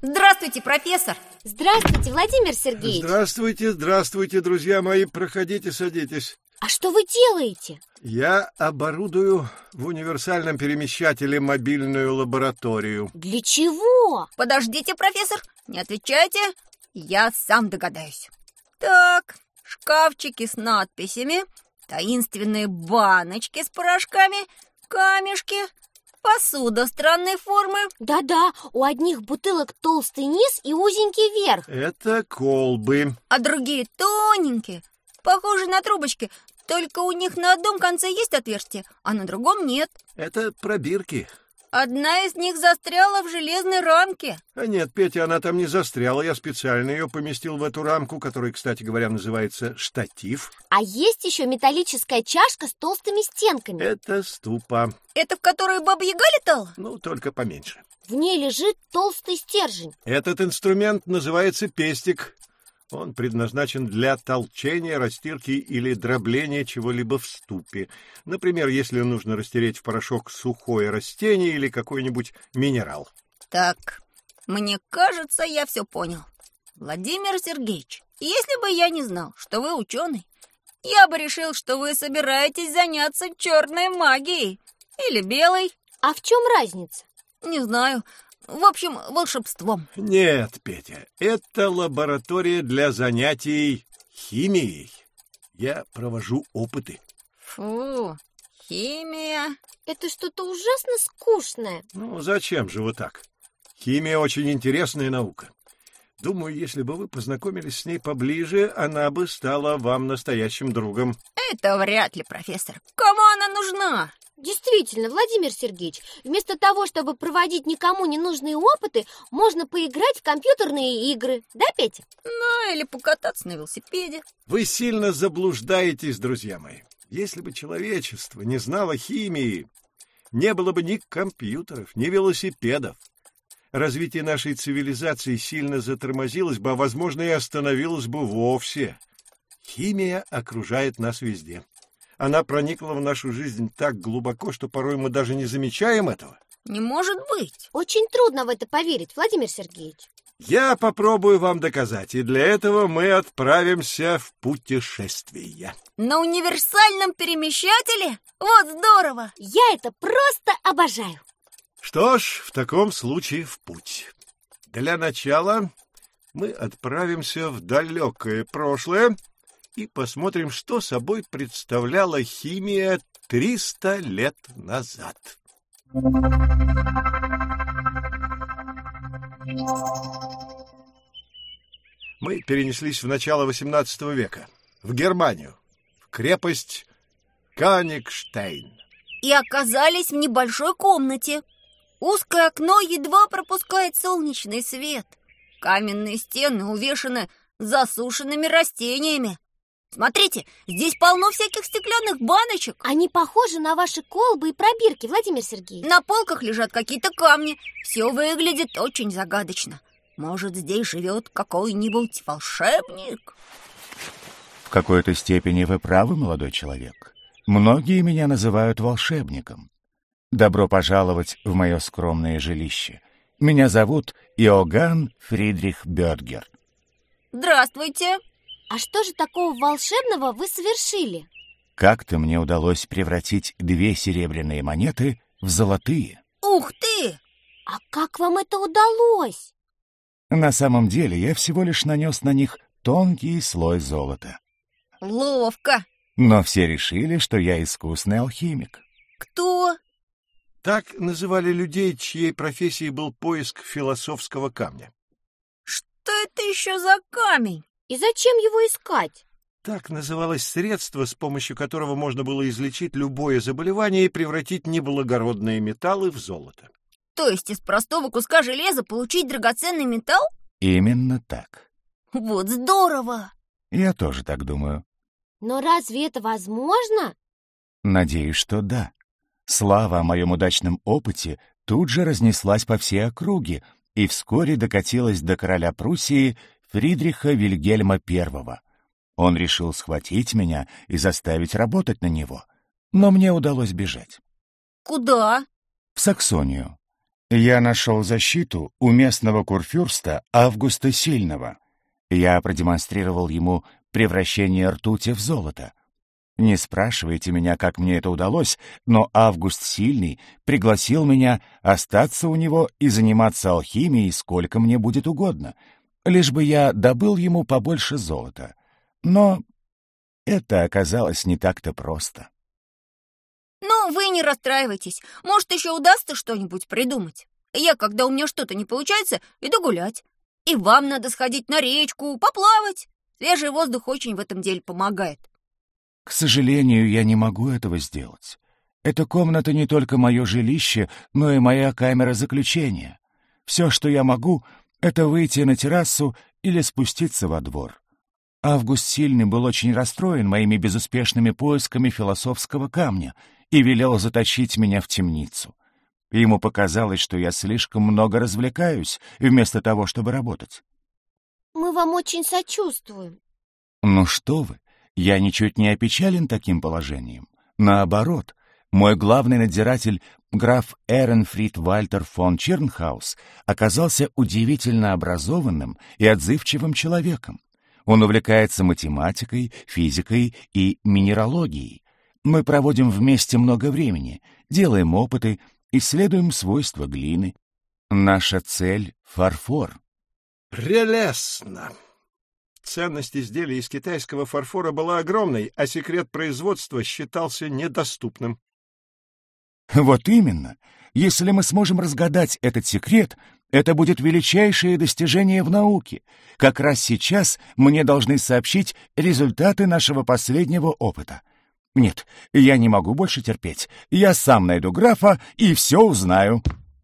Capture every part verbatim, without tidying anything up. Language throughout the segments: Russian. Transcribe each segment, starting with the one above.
Здравствуйте, профессор! Здравствуйте, Владимир Сергеевич! Здравствуйте, здравствуйте, друзья мои. Проходите, садитесь. А что вы делаете? Я оборудую в универсальном перемещателе мобильную лабораторию. Для чего? Подождите, профессор, не отвечайте, я сам догадаюсь. Так, шкафчики с надписями, таинственные баночки с порошками, камешки, посуда странной формы. Да-да, у одних бутылок толстый низ и узенький верх. Это колбы. А другие тоненькие, похожие на трубочки, только у них на одном конце есть отверстие, а на другом нет. Это пробирки. Одна из них застряла в железной рамке. А нет, Петя, она там не застряла. Я специально ее поместил в эту рамку, которая, кстати говоря, называется штатив. А есть еще металлическая чашка с толстыми стенками. Это ступа. Это в которой Баба-Яга летала? Ну, только поменьше. В ней лежит толстый стержень. Этот инструмент называется пестик. Он предназначен для толчения, растирки или дробления чего-либо в ступе. Например, если нужно растереть в порошок сухое растение или какой-нибудь минерал. Так, мне кажется, я все понял. Владимир Сергеевич, если бы я не знал, что вы ученый, я бы решил, что вы собираетесь заняться черной магией или белой. А в чем разница? Не знаю. В общем, волшебством. Нет, Петя, это лаборатория для занятий химией. Я провожу опыты. Фу, химия. Это что-то ужасно скучное. Ну, зачем же вот так? Химия очень интересная наука. Думаю, если бы вы познакомились с ней поближе, она бы стала вам настоящим другом. Это вряд ли, профессор. Кому она нужна? Действительно, Владимир Сергеевич, вместо того, чтобы проводить никому не нужные опыты, можно поиграть в компьютерные игры. Да, Петя? Ну, или покататься на велосипеде. Вы сильно заблуждаетесь, друзья мои. Если бы человечество не знало химии, не было бы ни компьютеров, ни велосипедов. Развитие нашей цивилизации сильно затормозилось бы, а, возможно, и остановилось бы вовсе. Химия окружает нас везде. Она проникла в нашу жизнь так глубоко, что порой мы даже не замечаем этого. Не может быть. Очень трудно в это поверить, Владимир Сергеевич. Я попробую вам доказать, и для этого мы отправимся в путешествие. На универсальном перемещателе? Вот здорово! Я это просто обожаю. Что ж, в таком случае в путь. Для начала мы отправимся в далекое прошлое и посмотрим, что собой представляла химия триста лет назад. Мы перенеслись в начало восемнадцатого века, в Германию, в крепость Канигштейн. И оказались в небольшой комнате. Узкое окно едва пропускает солнечный свет. Каменные стены увешаны засушенными растениями. Смотрите, здесь полно всяких стеклянных баночек. Они похожи на ваши колбы и пробирки, Владимир Сергеевич. На полках лежат какие-то камни. Все выглядит очень загадочно. Может, здесь живет какой-нибудь волшебник? В какой-то степени вы правы, молодой человек. Многие меня называют волшебником. Добро пожаловать в мое скромное жилище. Меня зовут Иоганн Фридрих Бёргер. Здравствуйте. А что же такого волшебного вы совершили? Как-то мне удалось превратить две серебряные монеты в золотые. Ух ты! А как вам это удалось? На самом деле я всего лишь нанес на них тонкий слой золота. Ловко. Но все решили, что я искусный алхимик. Кто? Так называли людей, чьей профессией был поиск философского камня. Что это еще за камень? И зачем его искать? Так называлось средство, с помощью которого можно было излечить любое заболевание и превратить неблагородные металлы в золото. То есть из простого куска железа получить драгоценный металл? Именно так. Вот здорово! Я тоже так думаю. Но разве это возможно? Надеюсь, что да. Слава о моем удачном опыте тут же разнеслась по всей округе и вскоре докатилась до короля Пруссии Фридриха Вильгельма Первого. Он решил схватить меня и заставить работать на него, но мне удалось бежать. Куда? В Саксонию. Я нашел защиту у местного курфюрста Августа Сильного. Я продемонстрировал ему превращение ртути в золото. Не спрашивайте меня, как мне это удалось, но Август Сильный пригласил меня остаться у него и заниматься алхимией сколько мне будет угодно, лишь бы я добыл ему побольше золота. Но это оказалось не так-то просто. Ну, вы не расстраивайтесь. Может, еще удастся что-нибудь придумать. Я, когда у меня что-то не получается, иду гулять. И вам надо сходить на речку, поплавать. Свежий воздух очень в этом деле помогает. К сожалению, я не могу этого сделать. Эта комната не только мое жилище, но и моя камера заключения. Все, что я могу, это выйти на террасу или спуститься во двор. Август Сильный был очень расстроен моими безуспешными поисками философского камня и велел заточить меня в темницу. Ему показалось, что я слишком много развлекаюсь, вместо того, чтобы работать. Мы вам очень сочувствуем. Ну что вы, я ничуть не опечален таким положением. Наоборот, мой главный надзиратель, граф Эренфрид Вальтер фон Чернхаус, оказался удивительно образованным и отзывчивым человеком. Он увлекается математикой, физикой и минералогией. Мы проводим вместе много времени, делаем опыты, исследуем свойства глины. Наша цель — фарфор. Прелестно! Ценность изделия из китайского фарфора была огромной, а секрет производства считался недоступным. Вот именно. Если мы сможем разгадать этот секрет, это будет величайшее достижение в науке. Как раз сейчас мне должны сообщить результаты нашего последнего опыта. Нет, я не могу больше терпеть. Я сам найду графа и все узнаю.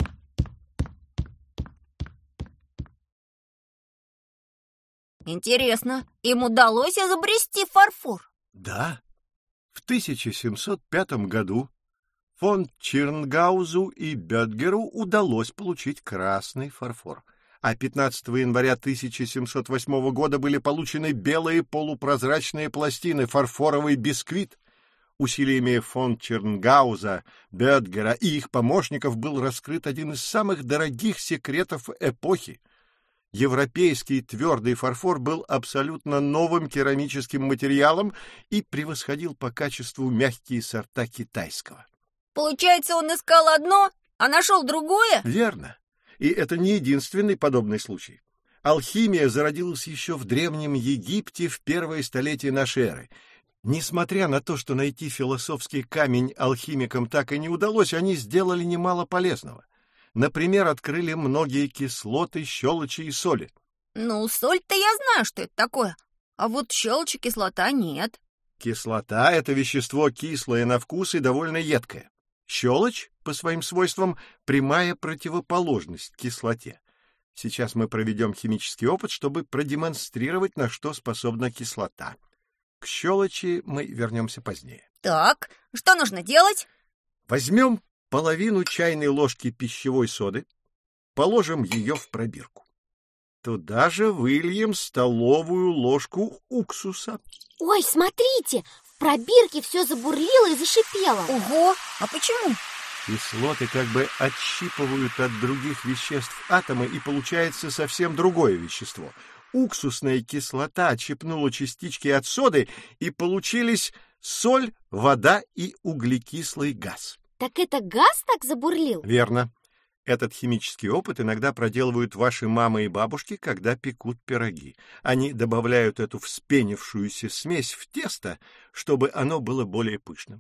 Интересно, им удалось изобрести фарфор? Да. В тысяча семьсот пятом году фон Чернгаузу и Бетгеру удалось получить красный фарфор, а пятнадцатого января тысяча семьсот восьмого года были получены белые полупрозрачные пластины, фарфоровый бисквит. Усилиями фон Чернгауза, Бетгера и их помощников был раскрыт один из самых дорогих секретов эпохи. Европейский твердый фарфор был абсолютно новым керамическим материалом и превосходил по качеству мягкие сорта китайского. Получается, он искал одно, а нашел другое? Верно. И это не единственный подобный случай. Алхимия зародилась еще в Древнем Египте в первое столетие нашей эры. Несмотря на то, что найти философский камень алхимикам так и не удалось, они сделали немало полезного. Например, открыли многие кислоты, щелочи и соли. Ну, соль-то я знаю, что это такое, а вот щелочь и кислота нет. Кислота — это вещество кислое на вкус и довольно едкое. Щелочь, по своим свойствам, прямая противоположность кислоте. Сейчас мы проведем химический опыт, чтобы продемонстрировать, на что способна кислота. К щелочи мы вернемся позднее. Так, что нужно делать? Возьмем половину чайной ложки пищевой соды, положим ее в пробирку. Туда же выльем столовую ложку уксуса. Ой, смотрите, в пробирке все забурлило и зашипело. Ого, а почему? Кислоты как бы отщипывают от других веществ атомы, и получается совсем другое вещество. Уксусная кислота отщипнула частички от соды, и получились соль, вода и углекислый газ. Так это газ так забурлил? Верно. Этот химический опыт иногда проделывают ваши мамы и бабушки, когда пекут пироги. Они добавляют эту вспенившуюся смесь в тесто, чтобы оно было более пышным.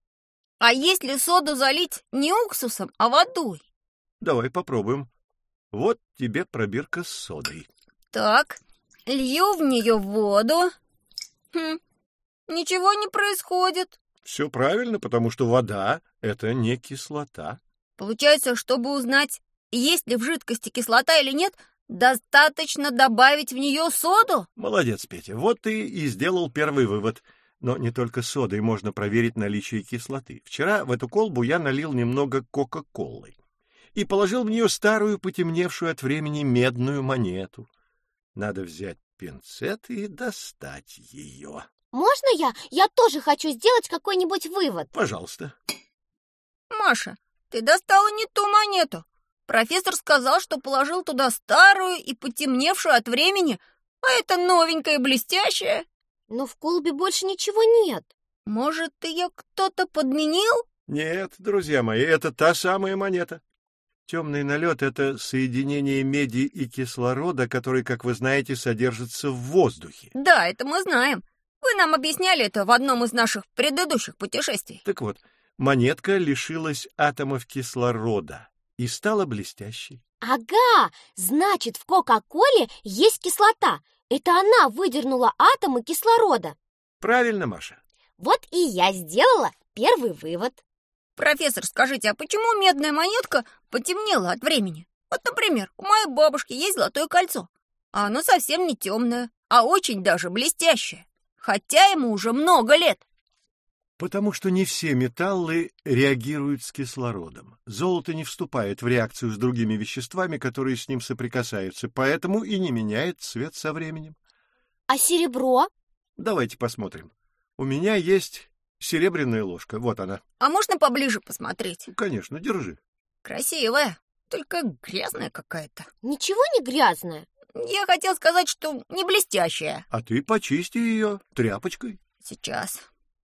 А если соду залить не уксусом, а водой? Давай попробуем. Вот тебе пробирка с содой. Так, лью в нее воду. Хм, ничего не происходит. Все правильно, потому что вода — это не кислота. Получается, чтобы узнать, есть ли в жидкости кислота или нет, достаточно добавить в нее соду? Молодец, Петя. Вот ты и сделал первый вывод. Но не только содой можно проверить наличие кислоты. Вчера в эту колбу я налил немного кока-колы и положил в нее старую, потемневшую от времени медную монету. Надо взять пинцет и достать ее. Можно я? Я тоже хочу сделать какой-нибудь вывод. Пожалуйста. Маша, ты достала не ту монету. Профессор сказал, что положил туда старую и потемневшую от времени, а это новенькая и блестящая. Но в колбе больше ничего нет. Может, ее кто-то подменил? Нет, друзья мои, это та самая монета. Темный налет — это соединение меди и кислорода, который, как вы знаете, содержится в воздухе. Да, это мы знаем. Вы нам объясняли это в одном из наших предыдущих путешествий. Так вот, монетка лишилась атомов кислорода и стала блестящей. Ага, значит, в Кока-Коле есть кислота. Это она выдернула атомы кислорода. Правильно, Маша. Вот и я сделала первый вывод. Профессор, скажите, а почему медная монетка потемнела от времени? Вот, например, у моей бабушки есть золотое кольцо, а оно совсем не темное, а очень даже блестящее, хотя ему уже много лет. Потому что не все металлы реагируют с кислородом. Золото не вступает в реакцию с другими веществами, которые с ним соприкасаются, поэтому и не меняет цвет со временем. А серебро? Давайте посмотрим. У меня есть серебряная ложка, вот она. А можно поближе посмотреть? Конечно, держи. Красивая, только грязная какая-то. Ничего не грязное. Я хотел сказать, что не блестящая. А ты почисти ее тряпочкой. Сейчас.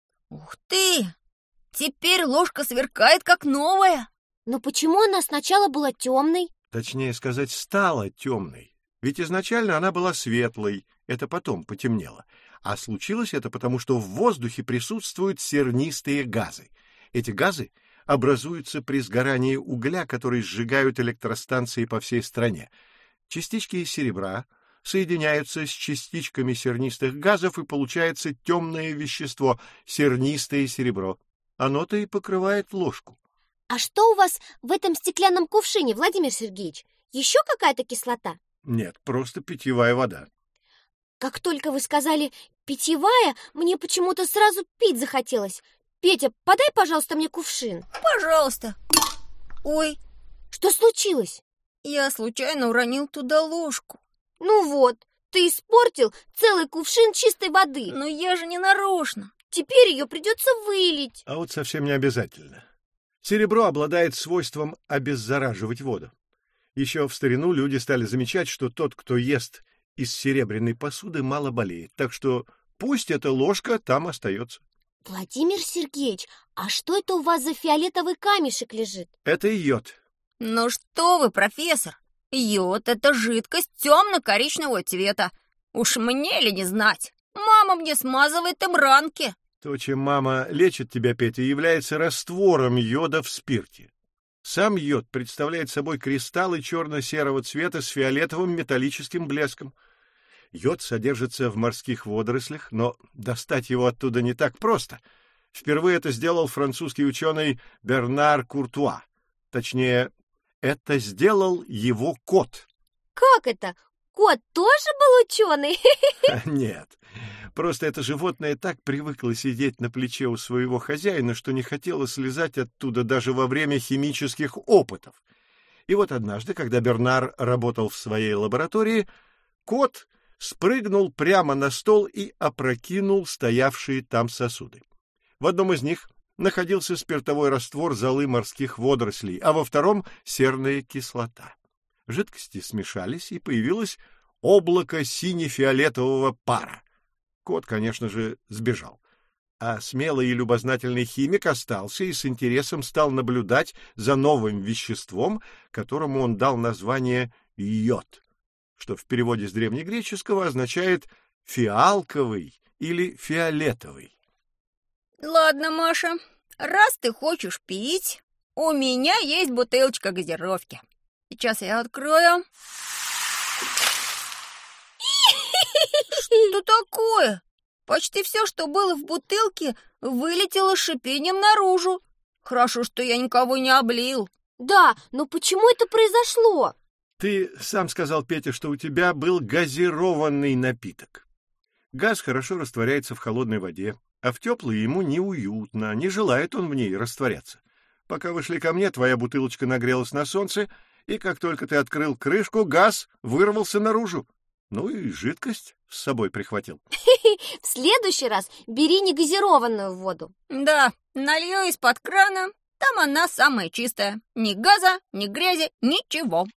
Ух ты! Теперь ложка сверкает, как новая. Но почему она сначала была темной? Точнее сказать, стала темной. Ведь изначально она была светлой, это потом потемнело. А случилось это потому, что в воздухе присутствуют сернистые газы. Эти газы образуются при сгорании угля, который сжигают электростанции по всей стране. Частички серебра соединяются с частичками сернистых газов, и получается темное вещество — сернистое серебро. Оно-то и покрывает ложку. А что у вас в этом стеклянном кувшине, Владимир Сергеевич? Еще какая-то кислота? Нет, просто питьевая вода. Как только вы сказали «питьевая», мне почему-то сразу пить захотелось. Петя, подай, пожалуйста, мне кувшин. Пожалуйста. Ой, Что случилось? я случайно уронил туда ложку. Ну вот, ты испортил целый кувшин чистой воды. Но я же не нарочно. Теперь ее придется вылить. А вот совсем не обязательно. Серебро обладает свойством обеззараживать воду. Еще в старину люди стали замечать, что тот, кто ест из серебряной посуды, мало болеет. Так что пусть эта ложка там остается. Владимир Сергеевич, а что это у вас за фиолетовый камешек лежит? Это йод. Ну что вы, профессор? Йод — это жидкость темно-коричневого цвета. Уж мне ли не знать? Мама мне смазывает им ранки. То, чем мама лечит тебя, Петя, является раствором йода в спирте. Сам йод представляет собой кристаллы черно-серого цвета с фиолетовым металлическим блеском. Йод содержится в морских водорослях, но достать его оттуда не так просто. Впервые это сделал французский ученый Бернар Куртуа. Точнее, это сделал его кот. Как это? Кот тоже был ученый? Нет, просто это животное так привыкло сидеть на плече у своего хозяина, что не хотело слезать оттуда даже во время химических опытов. И вот однажды, когда Бернар работал в своей лаборатории, кот спрыгнул прямо на стол и опрокинул стоявшие там сосуды. В одном из них находился спиртовой раствор золы морских водорослей, а во втором — серная кислота. Жидкости смешались, и появилось облако сине-фиолетового пара. Кот, конечно же, сбежал. А смелый и любознательный химик остался и с интересом стал наблюдать за новым веществом, которому он дал название йод, что в переводе с древнегреческого означает «фиалковый» или «фиолетовый». Ладно, Маша, раз ты хочешь пить, у меня есть бутылочка газировки. Сейчас я открою. Что такое? Почти все, что было в бутылке, вылетело с шипением наружу. Хорошо, что я никого не облил. Да, но почему это произошло? Ты сам сказал, Петя, что у тебя был газированный напиток. Газ хорошо растворяется в холодной воде, а в теплой ему неуютно, не желает он в ней растворяться. Пока вы шли ко мне, твоя бутылочка нагрелась на солнце, и как только ты открыл крышку, газ вырвался наружу. Ну и жидкость с собой прихватил. В следующий раз бери негазированную воду. Да, налью из-под крана Там она самая чистая. Ни газа, ни грязи, ничего.